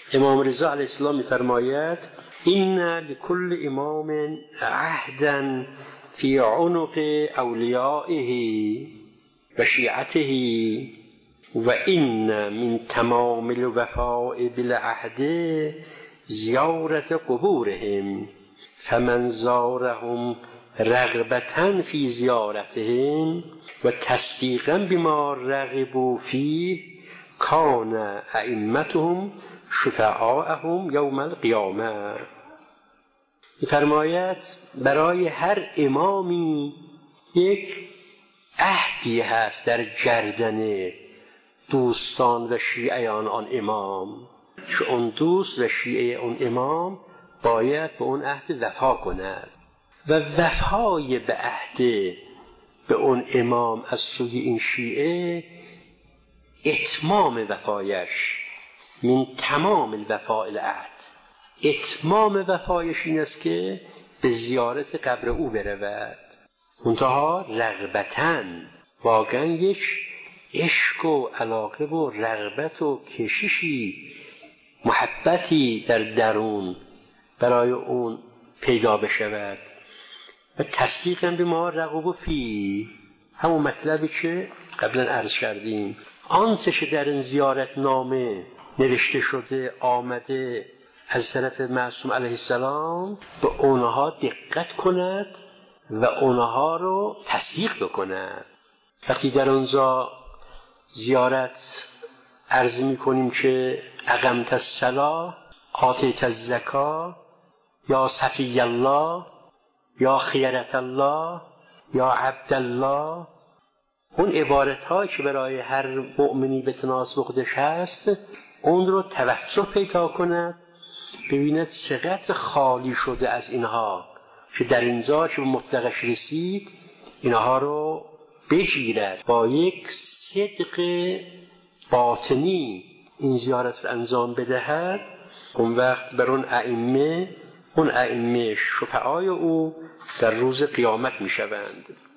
امام رضا علیه السلام می‌فرماید این لکل امام عهدا فی عنق اولیائه و شیعته و این من تمام الوفاء بالعهد زیارت قبورهم فمن زارهم رغبة فی زیارتهم و تصدیقا بما رغبوا فیه کان ائمتهم شفعاءهم یوم القیامه. می‌فرماید برای هر امامی یک عهدی هست در گردن دوستان و شیعیان آن امام که اون دوست و شیعه اون امام باید به اون عهد وفا کند و وفای به عهد به اون امام از سوی این شیعه اتمام وفایش من تمام الوفاء العهد، اتمام وفایش این است که به زیارت قبر او برود، منتها رغبتاً، واقعاً یک عشق و علاقه و رغبت و کششی محبتی در درون برای اون پیدا بشود و تصدیقاً به ما رغب فی، همون مطلبی که قبلا عرض کردیم، آنچه که در این زیارت نامه نوشته شده آمده از طرف معصوم علیه السلام به اونها دقت کند و اونها رو تصدیق بکند. وقتی در اونجا زیارت عرض می کنیم که اقمت الصلاة، آتیت الزکاة، یا صفی الله، یا خیرت الله، یا عبدالله، اون عبارت هایی که برای هر مؤمنی به تناسب خودش هست اون رو توجه پیدا کند، ببیند چقدر خالی شده از اینها که در اینجا که به مطلقش رسید اینها رو بگیرد، با یک صدق باطنی این زیارت رو انجام بدهد. اون وقت بر اون ائمه شفعای او در روز قیامت می شوند.